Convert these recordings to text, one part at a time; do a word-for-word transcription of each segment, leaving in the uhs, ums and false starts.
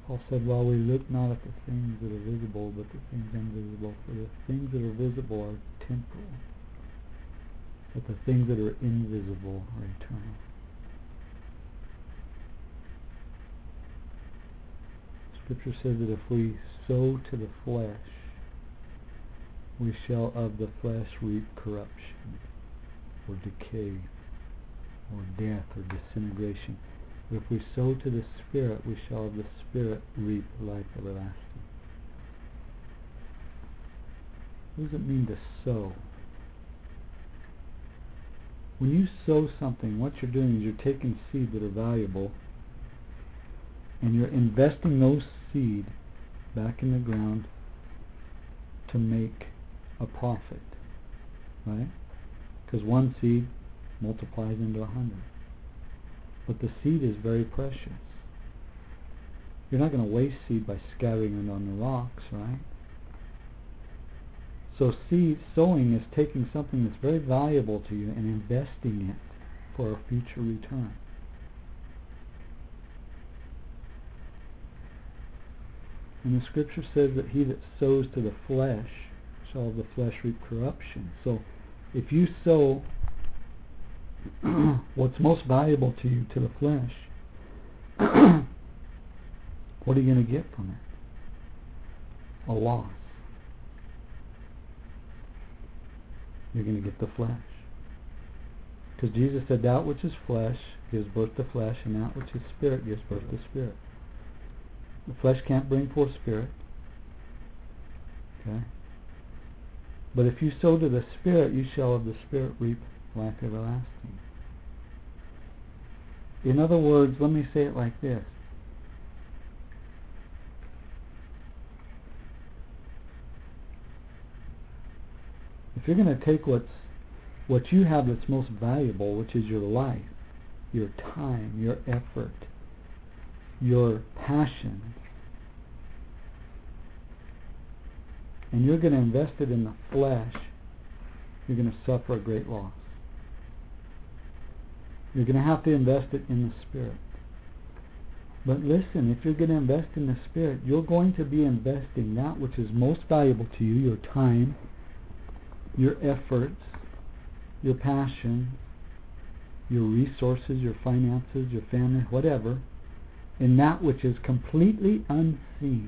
Paul said, "While we look not at the things that are visible, but the things invisible. For the things that are visible are temporal, but the things that are invisible are eternal." Scripture says that if we sow to the flesh, we shall of the flesh reap corruption, or decay, or death, or disintegration. But if we sow to the Spirit, we shall of the Spirit reap life everlasting. What does it mean to sow? When you sow something, what you're doing is you're taking seed that are valuable and you're investing those seed back in the ground to make a profit, right? Because one seed multiplies into a hundred. But the seed is very precious. You're not going to waste seed by scattering it on the rocks, right? So seed sowing is taking something that's very valuable to you and investing it for a future return. And the scripture says that he that sows to the flesh shall of the flesh reap corruption. So if you sow what's most valuable to you to the flesh, what are you going to get from it? A loss. You're going to get the flesh. Because Jesus said that which is flesh gives birth to flesh, and that which is spirit gives birth to spirit. The flesh can't bring forth spirit. Okay? But if you sow to the Spirit, you shall of the Spirit reap life everlasting. In other words, let me say it like this. If you're going to take what's what you have that's most valuable, which is your life, your time, your effort, your passion, and you're going to invest it in the flesh, you're going to suffer a great loss. You're going to have to invest it in the Spirit. But listen, if you're going to invest in the Spirit, you're going to be investing that which is most valuable to you, your time, your efforts, your passion, your resources, your finances, your family, whatever, in that which is completely unseen.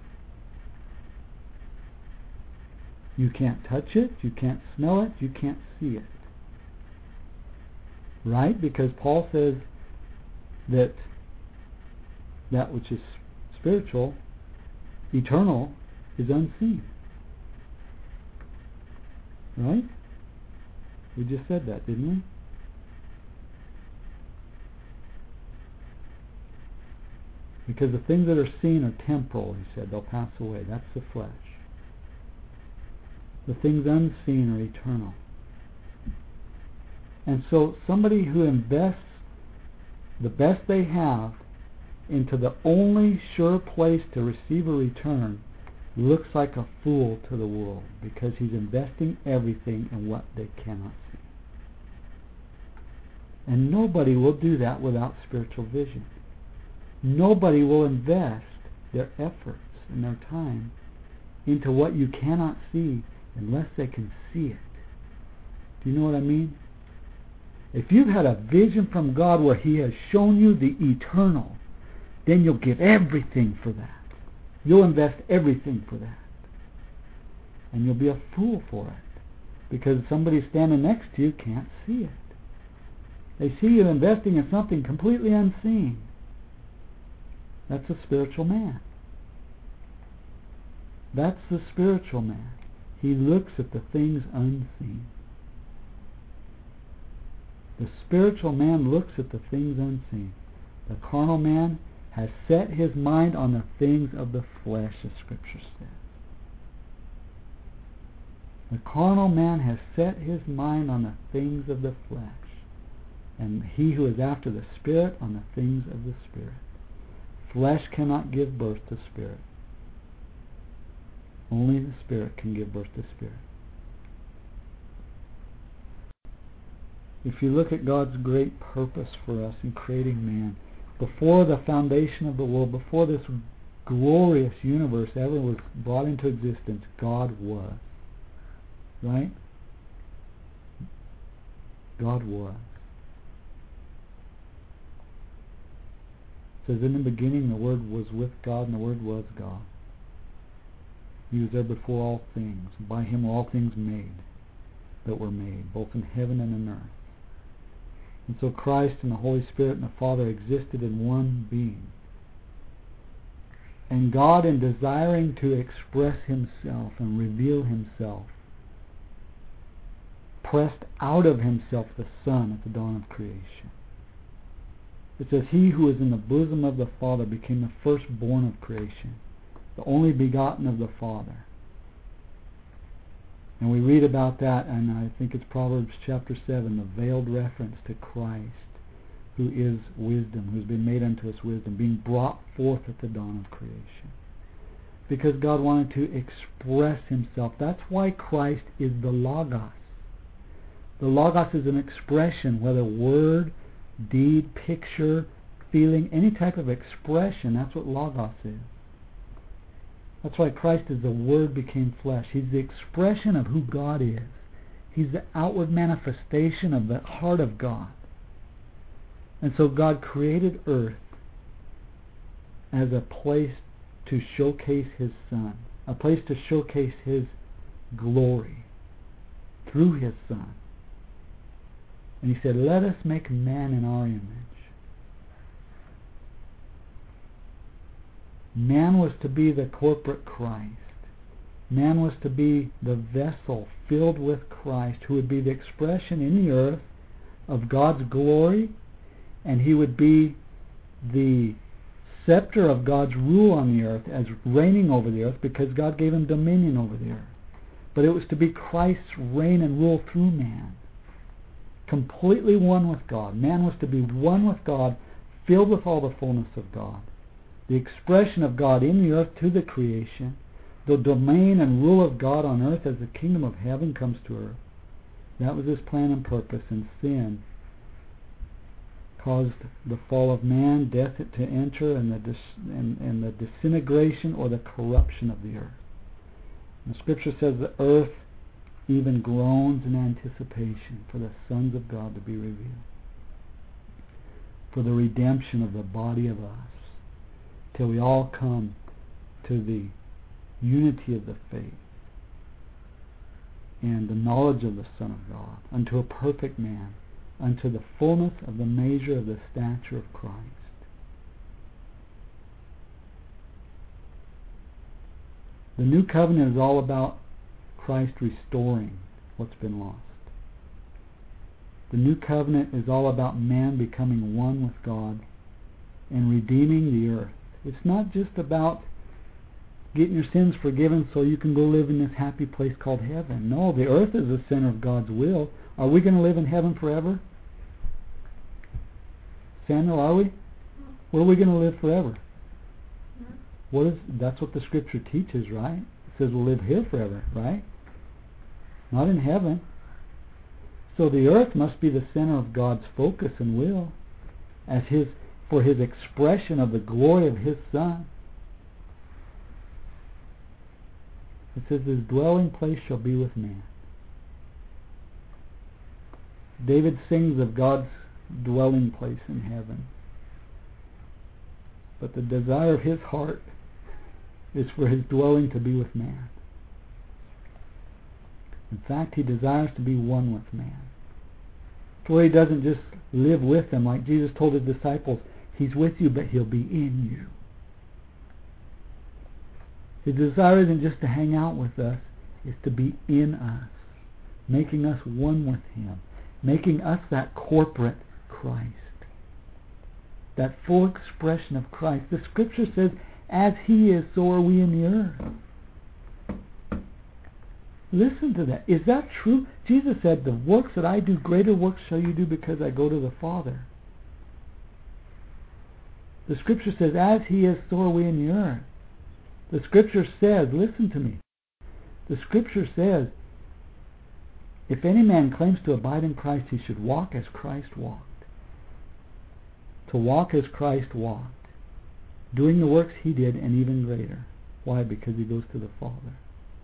You can't touch it, you can't smell it, you can't see it. Right? Because Paul says that that which is spiritual, eternal, is unseen. Right? We just said that, didn't we? Because the things that are seen are temporal, he said. They'll pass away. That's the flesh. The things unseen are eternal. And so somebody who invests the best they have into the only sure place to receive a return looks like a fool to the world, because he's investing everything in what they cannot see. And nobody will do that without spiritual vision. Nobody will invest their efforts and their time into what you cannot see unless they can see it. Do you know what I mean? If you've had a vision from God where he has shown you the eternal, then you'll give everything for that. You'll invest everything for that. And you'll be a fool for it, because somebody standing next to you can't see it. They see you investing in something completely unseen. That's a spiritual man. That's the spiritual man. He looks at the things unseen. The spiritual man looks at the things unseen. The carnal man has set his mind on the things of the flesh, as Scripture says. The carnal man has set his mind on the things of the flesh, and he who is after the Spirit on the things of the Spirit. Flesh cannot give birth to Spirit. Only the Spirit can give birth to Spirit. If you look at God's great purpose for us in creating man, before the foundation of the world, before this glorious universe ever was brought into existence, God was. Right? God was. It says, in the beginning the Word was with God, and the Word was God. He was there before all things. By Him were all things made that were made, both in heaven and in earth. And so Christ and the Holy Spirit and the Father existed in one being. And God, in desiring to express Himself and reveal Himself, pressed out of Himself the Son at the dawn of creation. It says, He who is in the bosom of the Father became the firstborn of creation, the only begotten of the Father. And we read about that, and I think it's Proverbs chapter seven, the veiled reference to Christ, who is wisdom, who's been made unto us wisdom, being brought forth at the dawn of creation. Because God wanted to express Himself. That's why Christ is the Logos. The Logos is an expression, whether word, deed, picture, feeling, any type of expression. That's what Logos is. That's why Christ is the Word became flesh. He's the expression of who God is. He's the outward manifestation of the heart of God. And so God created earth as a place to showcase His Son, a place to showcase His glory through His Son. And He said, let us make man in our image. Man was to be the corporate Christ. Man was to be the vessel filled with Christ, who would be the expression in the earth of God's glory, and He would be the scepter of God's rule on the earth, as reigning over the earth, because God gave Him dominion over the earth. But it was to be Christ's reign and rule through man, completely one with God. Man was to be one with God, filled with all the fullness of God. The expression of God in the earth to the creation, the domain and rule of God on earth as the kingdom of heaven comes to earth. That was His plan and purpose, and sin caused the fall of man, death to enter, and the dis- and, and the disintegration or the corruption of the earth. And the Scripture says the earth even groans in anticipation for the sons of God to be revealed, for the redemption of the body of us, till we all come to the unity of the faith and the knowledge of the Son of God, unto a perfect man, unto the fullness of the measure of the stature of Christ. The new covenant is all about Christ restoring what's been lost. The new covenant is all about man becoming one with God and redeeming the earth. It's not just about getting your sins forgiven so you can go live in this happy place called heaven. No, the earth is the center of God's will. Are we going to live in heaven forever? Samuel, are we? Where are we going to live forever? What is, that's what the Scripture teaches, right? It says we'll live here forever, right? Not in heaven. So the earth must be the center of God's focus and will, as His for His expression of the glory of His Son. It says His dwelling place shall be with man. David sings of God's dwelling place in heaven. But the desire of his heart is for His dwelling to be with man. In fact, He desires to be one with man. So He doesn't just live with them like Jesus told His disciples. He's with you, but He'll be in you. His desire isn't just to hang out with us, it's to be in us, making us one with Him, making us that corporate Christ, that full expression of Christ. The Scripture says, as He is, so are we in the earth. Listen to that. Is that true? Jesus said, the works that I do, greater works shall you do, because I go to the Father. The Scripture says, as He is, so are we in the earth. The Scripture says, listen to me, the Scripture says, if any man claims to abide in Christ, he should walk as Christ walked. To walk as Christ walked. doing the works he did and even greater. Why? Because he goes to the Father.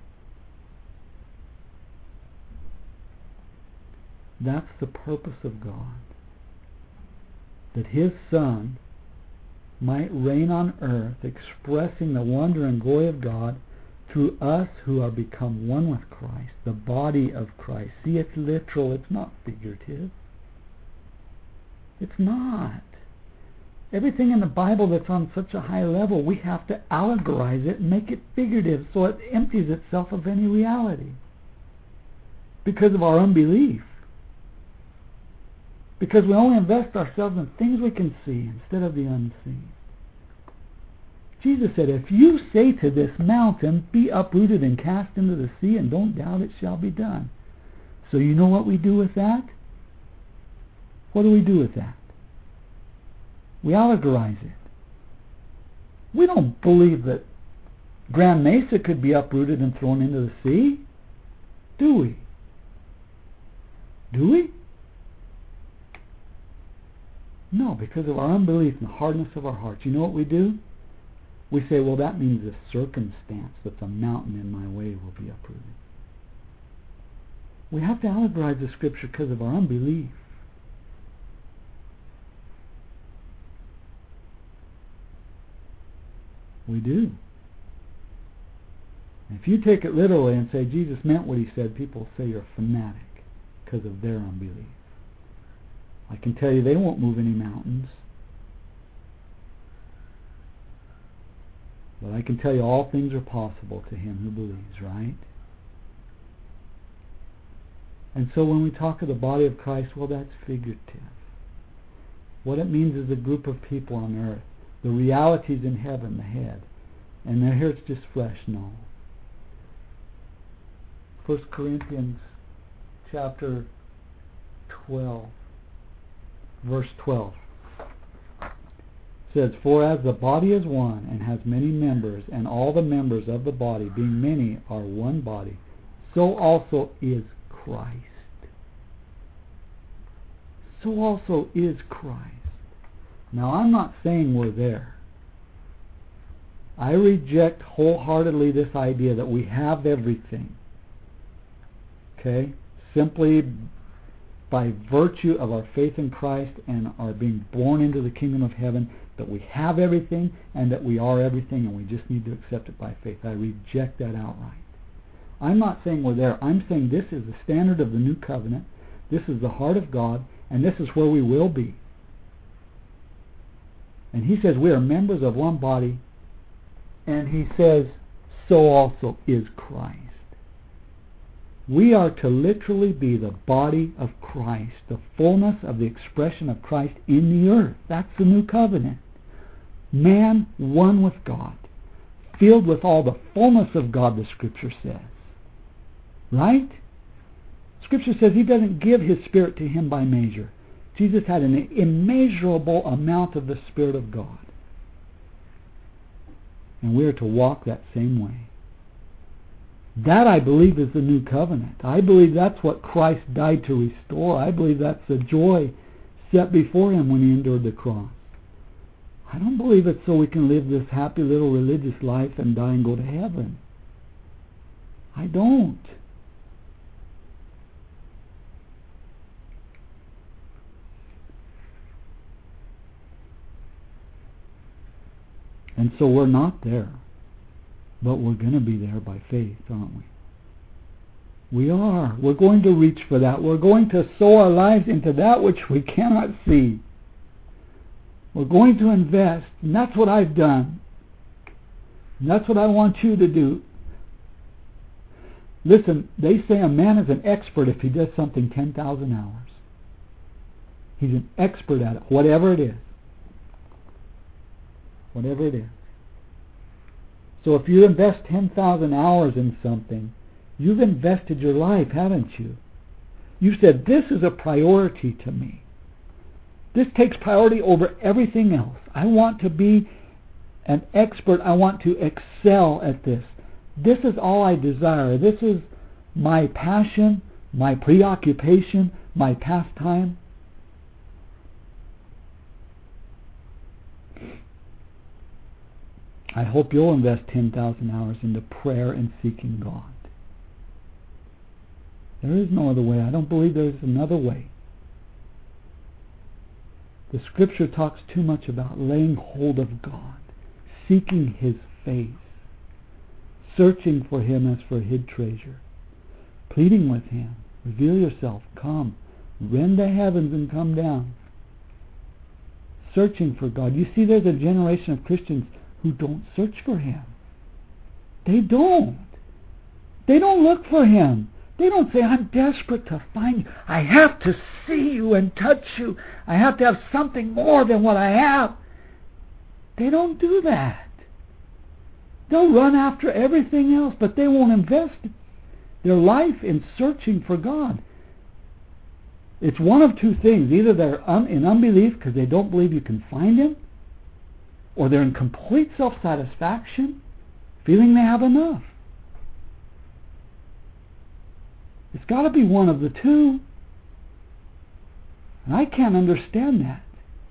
That's the purpose of God. That his Son might reign on earth, expressing the wonder and glory of God through us who are become one with Christ, the body of Christ. See, it's literal, it's not figurative. It's not. Everything in the Bible that's on such a high level, we have to allegorize it and make it figurative so it empties itself of any reality. Because of our unbelief. Because we only invest ourselves in things we can see instead of the unseen. Jesus said, if you say to this mountain, be uprooted and cast into the sea, and don't doubt it shall be done. So you know what we do with that? What do we do with that? We allegorize it. We don't believe that Grand Mesa could be uprooted and thrown into the sea. Do we? Do we? No, because of our unbelief and the hardness of our hearts. You know what we do? We say, well, that means the circumstance that's a mountain in my way will be uprooted. We have to allegorize the Scripture because of our unbelief. We do. If you take it literally and say Jesus meant what he said, people say you're a fanatic because of their unbelief. I can tell you they won't move any mountains. But I can tell you all things are possible to him who believes, right? And so when we talk of the body of Christ, well, that's figurative. What it means is a group of people on earth. The realities in heaven, the head. And then here it's just flesh, no. First Corinthians chapter twelve, verse twelve. Says, for as the body is one and has many members, and all the members of the body, being many, are one body, so also is Christ. So also is Christ. Now, I'm not saying we're there. I reject wholeheartedly this idea that we have everything. Okay? Simply by virtue of our faith in Christ and our being born into the kingdom of heaven, that we have everything and that we are everything and we just need to accept it by faith. I reject that outright. I'm not saying we're there. I'm saying this is the standard of the new covenant. This is the heart of God, and this is where we will be. And he says we are members of one body, and he says so also is Christ. We are to literally be the body of Christ, the fullness of the expression of Christ in the earth. That's the new covenant. Man one with God, filled with all the fullness of God, the Scripture says. Right? Scripture says he doesn't give his Spirit to him by measure. Jesus had an immeasurable amount of the Spirit of God. And we are to walk that same way. That, I believe, is the new covenant. I believe that's what Christ died to restore. I believe that's the joy set before him when he endured the cross. I don't believe it's so we can live this happy little religious life and die and go to heaven. I don't. And so we're not there. But we're going to be there by faith, aren't we? We are. We're going to reach for that. We're going to sow our lives into that which we cannot see. We're going to invest, and that's what I've done. And that's what I want you to do. Listen, they say a man is an expert if he does something ten thousand hours. He's an expert at it, whatever it is. Whatever it is. So if you invest ten thousand hours in something, you've invested your life, haven't you? You said, this is a priority to me. This takes priority over everything else. I want to be an expert. I want to excel at this. This is all I desire. This is my passion, my preoccupation, my pastime. I hope you'll invest ten thousand hours into prayer and seeking God. There is no other way. I don't believe there is another way. The Scripture talks too much about laying hold of God, seeking His face, searching for Him as for hid treasure, pleading with Him, reveal yourself, come, rend the heavens and come down. Searching for God. You see, there's a generation of Christians who don't search for Him. They don't. They don't look for Him. They don't say, I'm desperate to find you. I have to see you and touch you. I have to have something more than what I have. They don't do that. They'll run after everything else, but they won't invest their life in searching for God. It's one of two things. Either they're un- in unbelief because they don't believe you can find Him, or they're in complete self-satisfaction, feeling they have enough. It's got to be one of the two. And I can't understand that.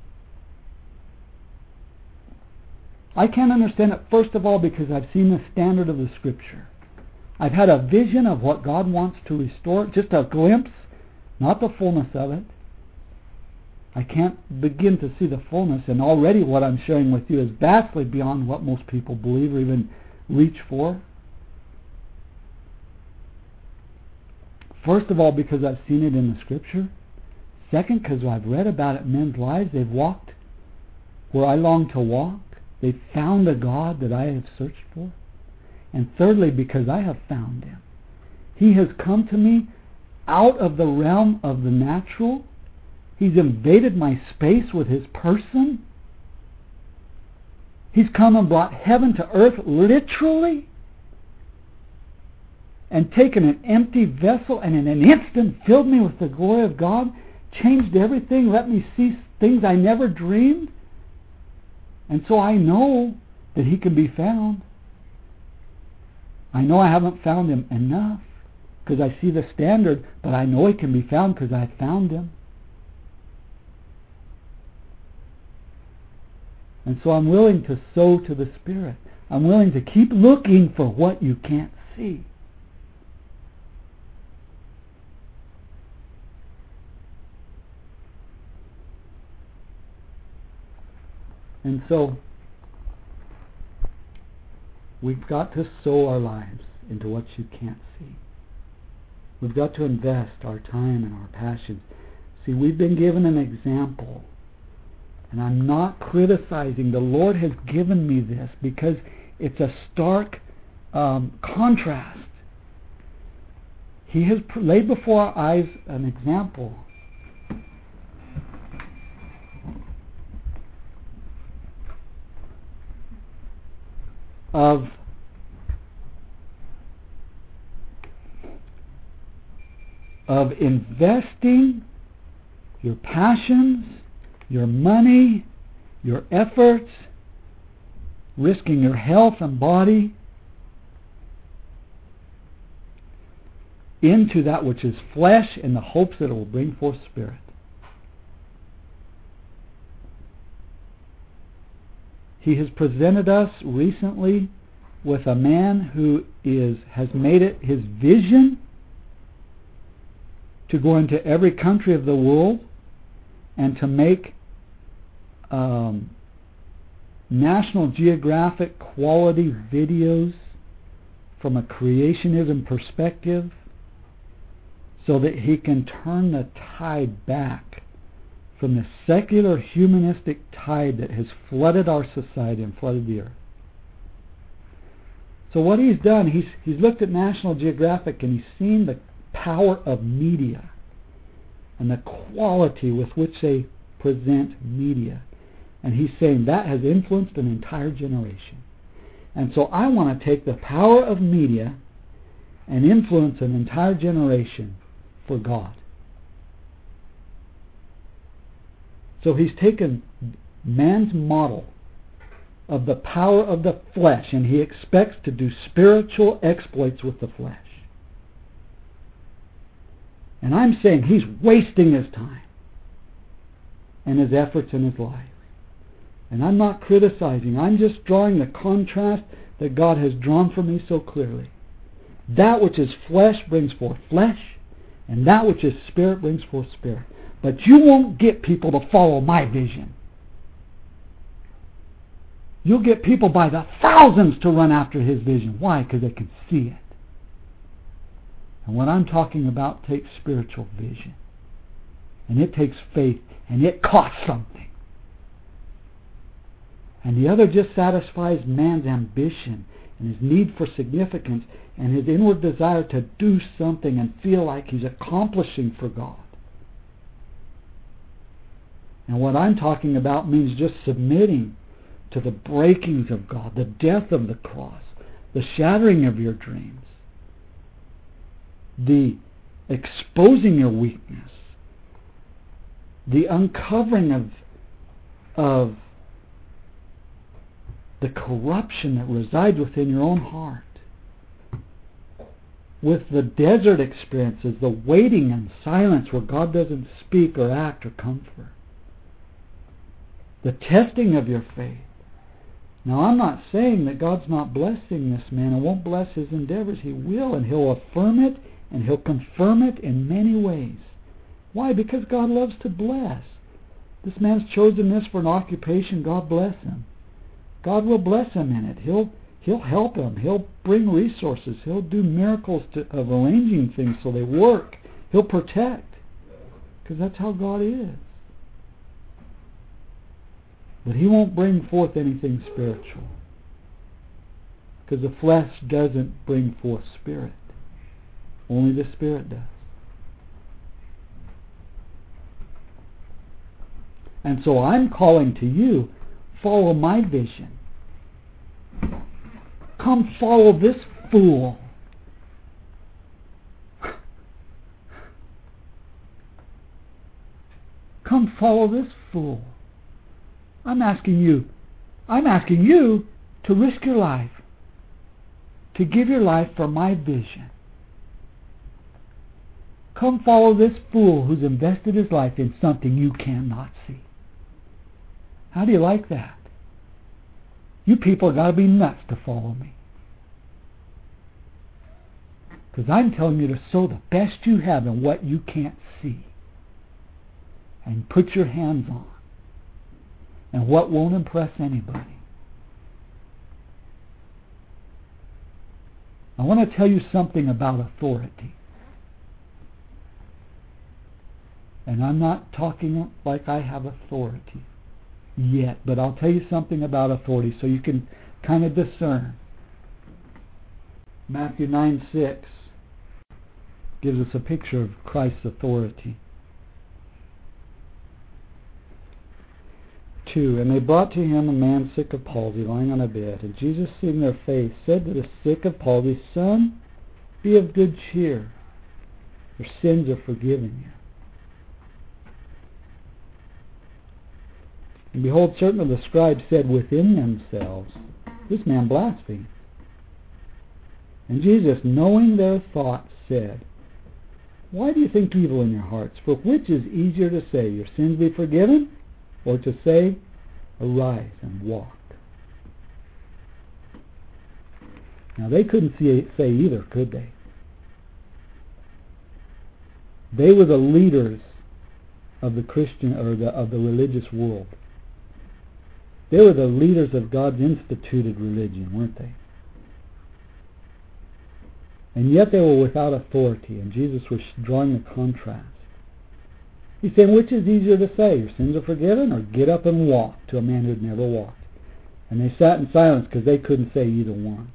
I can't understand it, first of all, because I've seen the standard of the Scripture. I've had a vision of what God wants to restore, just a glimpse, not the fullness of it. I can't begin to see the fullness, and already what I'm sharing with you is vastly beyond what most people believe or even reach for. First of all, because I've seen it in the Scripture. Second, because I've read about it in men's lives. They've walked where I long to walk. They've found a God that I have searched for. And thirdly, because I have found Him. He has come to me out of the realm of the natural. He's invaded my space with His person. He's come and brought heaven to earth literally, and taken an empty vessel and in an instant filled me with the glory of God, changed everything, let me see things I never dreamed. And so I know that He can be found. I know I haven't found Him enough because I see the standard, but I know He can be found because I found Him. And so I'm willing to sow to the Spirit. I'm willing to keep looking for what you can't see. And so we've got to sow our lives into what you can't see. We've got to invest our time and our passions. See, we've been given an example. And I'm not criticizing. The Lord has given me this because it's a stark um, contrast. He has laid before our eyes an example of of investing your passions, your money, your efforts, risking your health and body into that which is flesh in the hopes that it will bring forth spirit. He has presented us recently with a man who is has made it his vision to go into every country of the world and to make um, National Geographic quality videos from a creationism perspective so that he can turn the tide back from the secular humanistic tide that has flooded our society and flooded the earth. So what he's done, he's, he's looked at National Geographic and he's seen the power of media and the quality with which they present media. And he's saying that has influenced an entire generation. And so I want to take the power of media and influence an entire generation for God. So he's taken man's model of the power of the flesh and he expects to do spiritual exploits with the flesh. And I'm saying he's wasting his time and his efforts in his life And I'm not criticizing. I'm just drawing the contrast that God has drawn for me so clearly. That which is flesh brings forth flesh, and that which is spirit brings forth spirit. But you won't get people to follow my vision. You'll get people by the thousands to run after his vision. Why? Because they can see it. And what I'm talking about takes spiritual vision. And it takes faith. And it costs something. And the other just satisfies man's ambition and his need for significance and his inward desire to do something and feel like he's accomplishing for God. And what I'm talking about means just submitting to the breakings of God, the death of the cross, the shattering of your dreams, the exposing your weakness, the uncovering of, of the corruption that resides within your own heart, with the desert experiences, the waiting and silence where God doesn't speak or act or comfort, the testing of your faith. Now, I'm not saying that God's not blessing this man and won't bless his endeavors. He will, and he'll affirm it, and he'll confirm it in many ways. Why? Because God loves to bless. This man's chosen this for an occupation. God bless him. God will bless him in it. He'll He'll help him. He'll bring resources. He'll do miracles to, of arranging things so they work. He'll protect. Because that's how God is. But he won't bring forth anything spiritual. Because the flesh doesn't bring forth spirit. Only the Spirit does. And so I'm calling to you, follow my vision. Come follow this fool. Come follow this fool. I'm asking you, I'm asking you to risk your life, to give your life for my vision. Come follow this fool who's invested his life in something you cannot see. How do you like that? You people got to be nuts to follow me. Because I'm telling you to sow the best you have in what you can't see. And put your hands on. And what won't impress anybody. I want to tell you something about authority. And I'm not talking like I have authority yet, but I'll tell you something about authority so you can kind of discern. Matthew nine six gives us a picture of Christ's authority. two. And they brought to him a man sick of palsy, lying on a bed. And Jesus, seeing their faith, said to the sick of palsy, Son, be of good cheer. Your sins are forgiven you. And behold, certain of the scribes said within themselves, This man blasphemes. And Jesus, knowing their thoughts, said, Why do you think evil in your hearts? For which is easier to say, Your sins be forgiven, or to say, Arise and walk? Now they couldn't see, say either, could they? They were the leaders of the Christian or the, of the religious world. They were the leaders of God's instituted religion, weren't they? And yet they were without authority, and Jesus was drawing a contrast. He's saying, which is easier to say, your sins are forgiven, or get up and walk, to a man who had never walked? And they sat in silence because they couldn't say either one.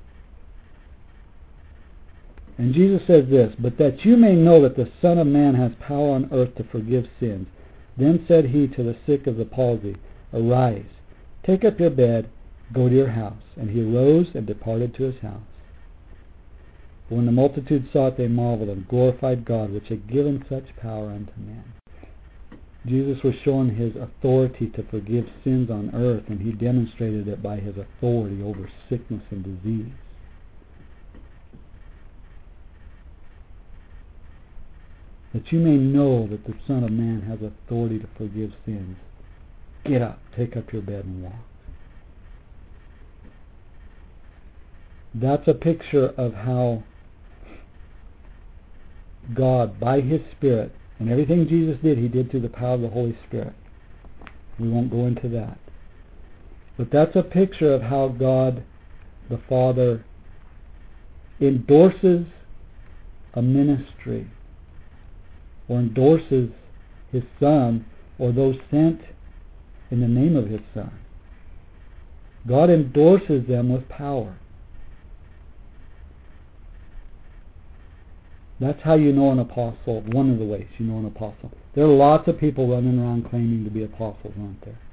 And Jesus says this, But that you may know that the Son of Man has power on earth to forgive sins. Then said he to the sick of the palsy, Arise, take up your bed, go to your house. And he arose and departed to his house. But when the multitude saw it, they marveled and glorified God, which had given such power unto men. Jesus was showing his authority to forgive sins on earth, and he demonstrated it by his authority over sickness and disease. That you may know that the Son of Man has authority to forgive sins. get up, take up your bed and walk. That's a picture of how God, by His Spirit, and everything Jesus did, He did through the power of the Holy Spirit. We won't go into that. But that's a picture of how God, the Father, endorses a ministry, or endorses His Son, or those sent in the name of His Son. God endorses them with power. That's how you know an apostle, one of the ways you know an apostle. There are lots of people running around claiming to be apostles, aren't there?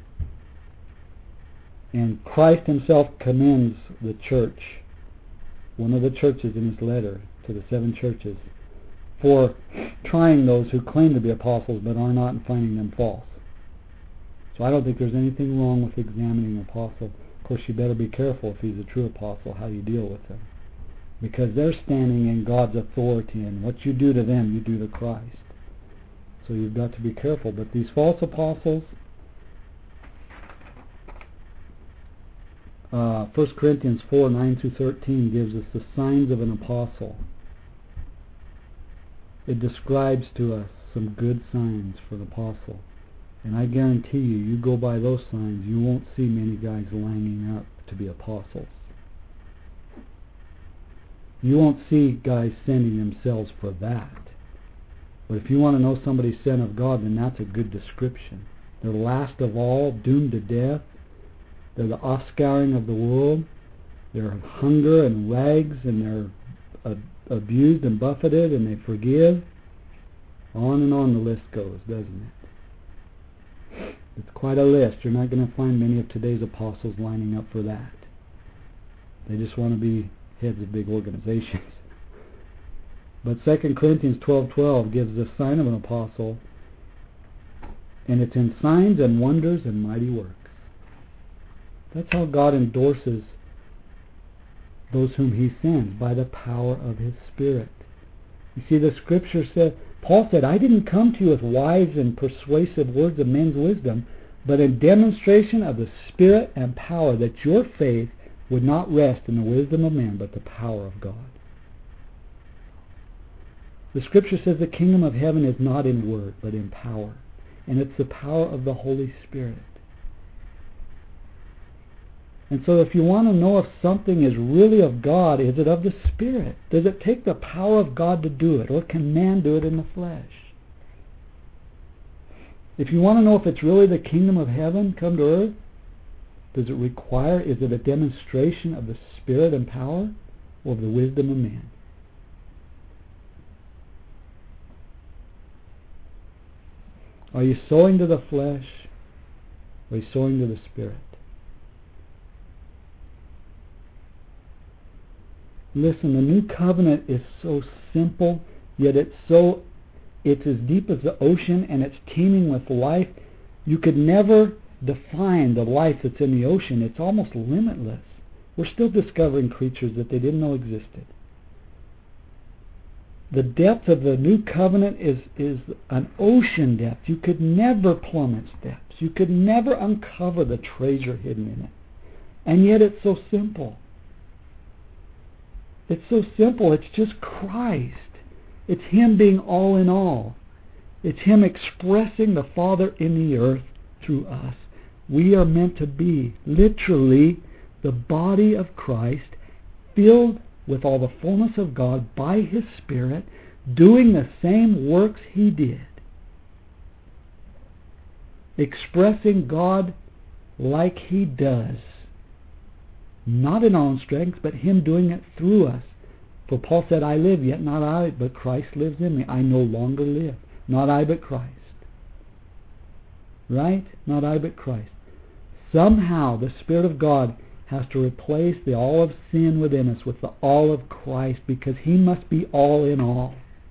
And Christ Himself commends the church, one of the churches in His letter to the seven churches, for trying those who claim to be apostles but are not and finding them false. So I don't think there's anything wrong with examining an apostle. Of course, you better be careful if he's a true apostle, how you deal with him. Because they're standing in God's authority, and what you do to them, you do to Christ. So you've got to be careful. But these false apostles, uh, First Corinthians four, nine through thirteen gives us the signs of an apostle. It describes to us some good signs for an apostle. And I guarantee you, you go by those signs, you won't see many guys lining up to be apostles. You won't see guys sending themselves for that. But if you want to know somebody's sent of God, then that's a good description. They're last of all, doomed to death. They're the offscouring of the world. They're hunger and rags, and they're uh, abused and buffeted, and they forgive. On and on the list goes, doesn't it? It's quite a list. You're not going to find many of today's apostles lining up for that. They just want to be heads of big organizations. But Second Corinthians twelve twelve gives the sign of an apostle, and it's in signs and wonders and mighty works. That's how God endorses those whom He sends, by the power of His Spirit. You see, the Scripture said, Paul said, I didn't come to you with wise and persuasive words of men's wisdom, but in demonstration of the Spirit and power, that your faith would not rest in the wisdom of man, but the power of God. The Scripture says the kingdom of heaven is not in word, but in power. And it's the power of the Holy Spirit. And so if you want to know if something is really of God, is it of the Spirit? Does it take the power of God to do it, or can man do it in the flesh? If you want to know if it's really the kingdom of heaven come to earth, does it require, is it a demonstration of the Spirit and power, or of the wisdom of man? Are you sowing to the flesh, or are you sowing to the Spirit? Listen, the new covenant is so simple, yet it's so, it's as deep as the ocean, and it's teeming with life. You could never define the life that's in the ocean. It's almost limitless. We're still discovering creatures that they didn't know existed. The depth of the new covenant is, is an ocean depth. You could never plumb its depths. You could never uncover the treasure hidden in it. And yet it's so simple. It's so simple. It's just Christ. It's Him being all in all. It's Him expressing the Father in the earth through us. We are meant to be literally the body of Christ, filled with all the fullness of God by His Spirit, doing the same works He did. Expressing God like He does. Not in our own strength, but Him doing it through us. For Paul said, I live, yet not I, but Christ lives in me. I no longer live. Not I, but Christ. Right? Not I, but Christ. Somehow the Spirit of God has to replace the all of sin within us with the all of Christ, because He must be all in all.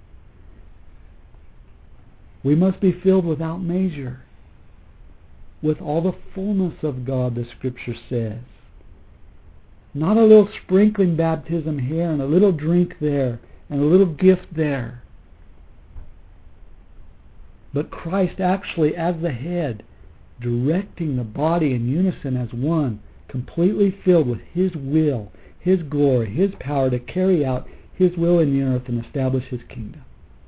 We must be filled without measure with all the fullness of God, the Scripture says. Not a little sprinkling baptism here and a little drink there and a little gift there. But Christ actually, as the head, directing the body in unison as one, completely filled with His will, His glory, His power to carry out His will in the earth and establish His kingdom.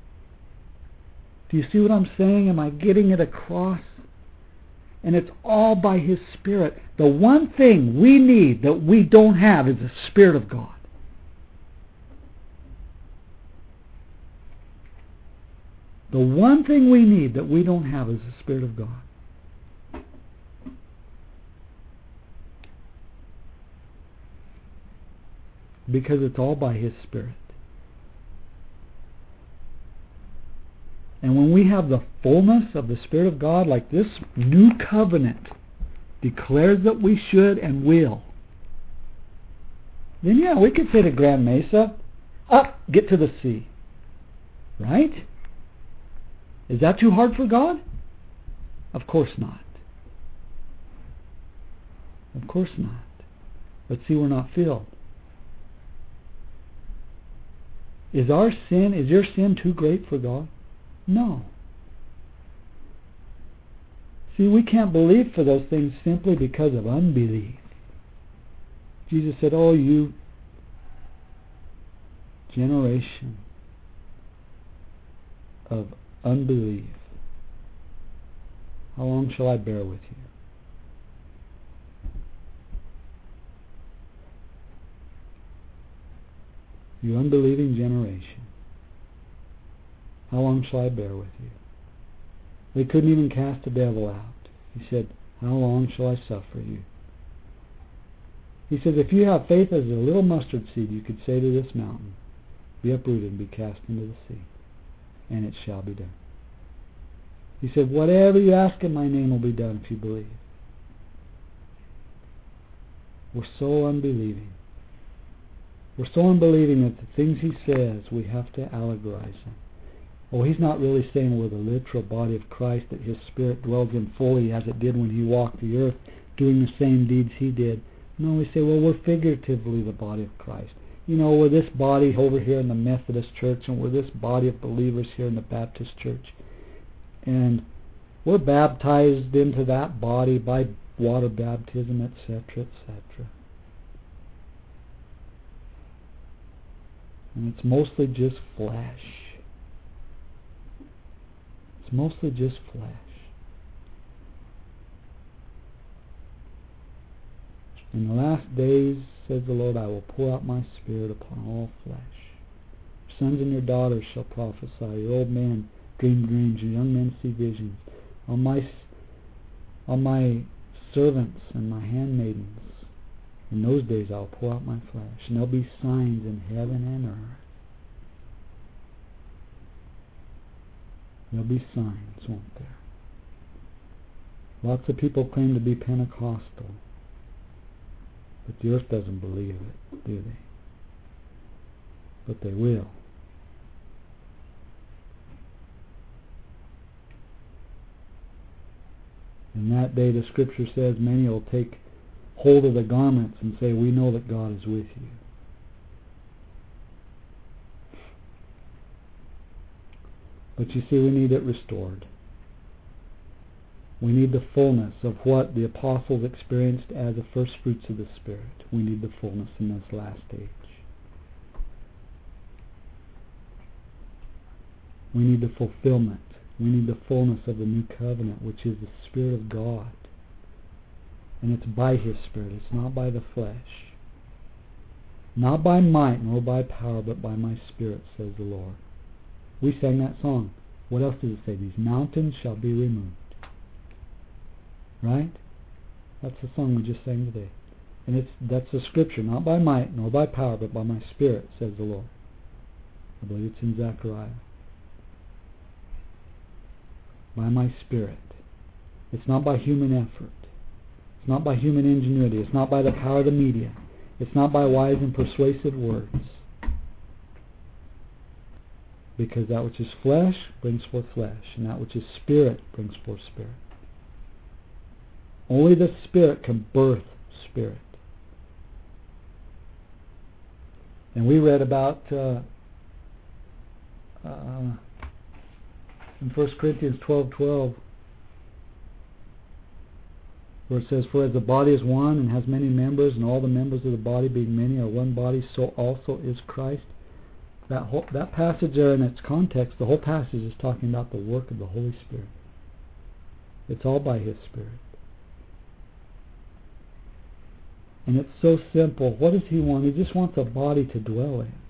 Do you see what I'm saying? Am I getting it across? And it's all by His Spirit. The one thing we need that we don't have is the Spirit of God. The one thing we need that we don't have is the Spirit of God. Because it's all by His Spirit. And when we have the fullness of the Spirit of God, like this new covenant declares that we should and will, then yeah, we could say to Grand Mesa, up, get to the sea. Right? Is that too hard for God? Of course not. Of course not. But see, we're not filled. Is our sin, is your sin too great for God? No. See, we can't believe for those things simply because of unbelief. Jesus said, oh, you generation of unbelief, how long shall I bear with you? You unbelieving generation, how long shall I bear with you? They couldn't even cast the devil out. He said, how long shall I suffer you? He says, if you have faith as a little mustard seed, you could say to this mountain, be uprooted and be cast into the sea, and it shall be done. He said, whatever you ask in my name will be done if you believe. We're so unbelieving. We're so unbelieving that the things He says, we have to allegorize them. Oh, He's not really saying we're the literal body of Christ, that His Spirit dwells in fully as it did when He walked the earth, doing the same deeds He did. No, we say, well, we're figuratively the body of Christ. You know, we're this body over here in the Methodist Church, and we're this body of believers here in the Baptist Church. And we're baptized into that body by water baptism, et cetera, et cetera. And it's mostly just flesh. It's mostly just flesh. In the last days, says the Lord, I will pour out my Spirit upon all flesh. Your sons and your daughters shall prophesy. Your old men dream dreams. Your young men see visions. On my, on my servants and my handmaidens, in those days I will pour out my flesh, and there'll be signs in heaven and earth. There'll be signs, won't there? Lots of people claim to be Pentecostal, but the earth doesn't believe it, do they? But they will. In that day, the Scripture says, many will take hold of the garments and say, we know that God is with you. But you see, we need it restored. We need the fullness of what the apostles experienced as the first fruits of the Spirit. We need the fullness in this last age. We need the fulfillment. We need the fullness of the new covenant, which is the Spirit of God. And it's by His Spirit. It's not by the flesh. Not by might nor by power, but by my Spirit, says the Lord. We sang that song. What else does it say? These mountains shall be removed. Right? That's the song we just sang today. And it's that's the Scripture. Not by might nor by power, but by my Spirit, says the Lord. I believe it's in Zechariah. By my Spirit. It's not by human effort. It's not by human ingenuity. It's not by the power of the media. It's not by wise and persuasive words. Because that which is flesh brings forth flesh, and that which is spirit brings forth spirit. Only the Spirit can birth spirit. And we read about uh, uh, in First Corinthians twelve twelve, where it says, "For as the body is one and has many members, and all the members of the body being many are one body, so also is Christ." That whole, that passage there in its context, the whole passage is talking about the work of the Holy Spirit. It's all by His Spirit. And it's so simple. What does He want? He just wants a body to dwell in.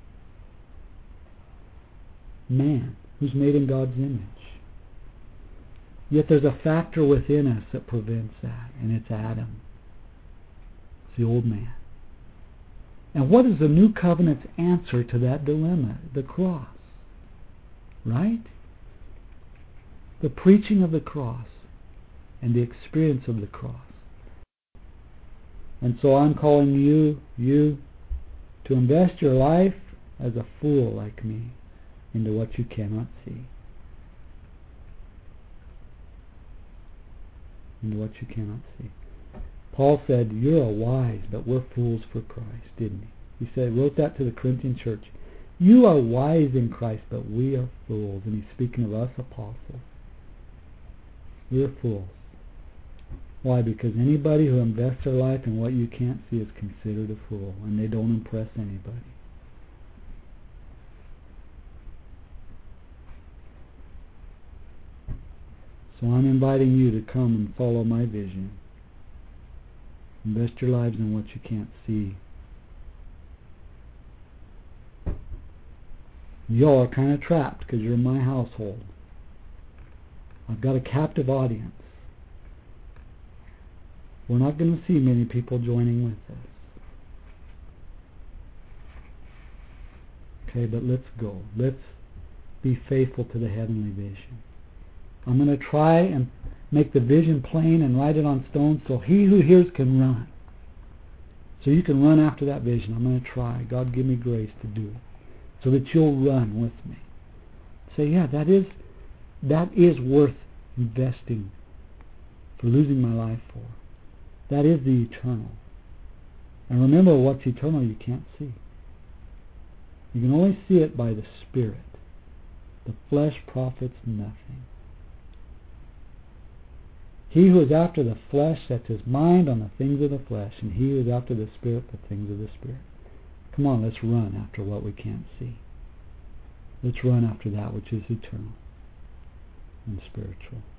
Man, who's made in God's image. Yet there's a factor within us that prevents that, and it's Adam. It's the old man. And what is the new covenant's answer to that dilemma? The cross. Right? The preaching of the cross and the experience of the cross. And so I'm calling you, you, to invest your life as a fool like me into what you cannot see. Into what you cannot see. Paul said, "You're a wise, but we're fools for Christ," didn't he? He said, wrote that to the Corinthian church. You are wise in Christ, but we are fools. And he's speaking of us apostles. We're fools. Why? Because anybody who invests their life in what you can't see is considered a fool, and they don't impress anybody. So I'm inviting you to come and follow my vision. Invest your lives in what you can't see. Y'all are kind of trapped because you're in my household. I've got a captive audience. We're not going to see many people joining with us. Okay, but let's go. Let's be faithful to the heavenly vision. I'm going to try and make the vision plain and write it on stone so he who hears can run. So you can run after that vision. I'm going to try. God, give me grace to do it so that you'll run with me. Say, yeah, that is that is worth investing for losing my life for. That is the eternal. And remember, what's eternal you can't see. You can only see it by the Spirit. The flesh profits nothing. He who is after the flesh sets his mind on the things of the flesh, and he who is after the Spirit, the things of the Spirit. Come on, let's run after what we can't see. Let's run after that which is eternal and spiritual.